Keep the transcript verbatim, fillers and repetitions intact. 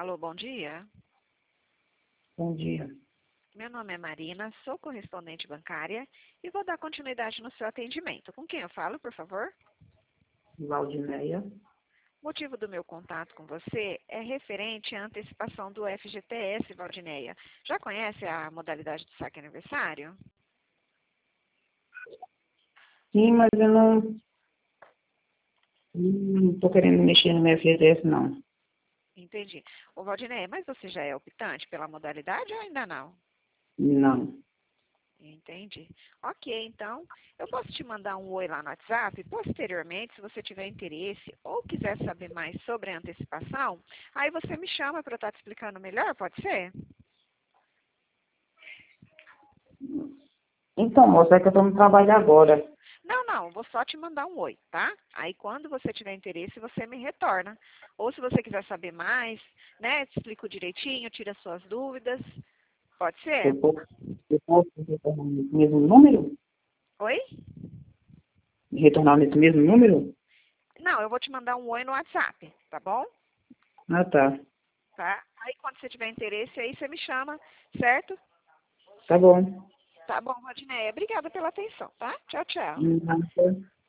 Alô, bom dia. Bom dia. Meu nome é Marina, sou correspondente bancária e vou dar continuidade no seu atendimento. Com quem eu falo, por favor? Valdineia. O motivo do meu contato com você é referente à antecipação do F G T S, Valdineia. Já conhece a modalidade do saque aniversário? Sim, mas eu não não tô querendo mexer no meu F G T S, não. Entendi. Ô, Valdineia, mas você já é optante pela modalidade ou ainda não? Não. Entendi. Ok, então, eu posso te mandar um oi lá no WhatsApp. Posteriormente, se você tiver interesse ou quiser saber mais sobre a antecipação, aí você me chama para eu estar te explicando melhor, pode ser? Então, moça, é que eu tô no trabalho agora. Não, não, vou só te mandar um oi, tá? Aí quando você tiver interesse, você me retorna. Ou se você quiser saber mais, né, te explico direitinho, tira suas dúvidas. Pode ser? Eu posso, eu posso retornar nesse mesmo número? Oi? Retornar nesse mesmo número? Não, eu vou te mandar um oi no WhatsApp, tá bom? Ah, tá. Tá? Aí quando você tiver interesse, aí você me chama, certo? Tá bom. Tá bom, Vadineia. Obrigada pela atenção, tá? Tchau, tchau. Nada.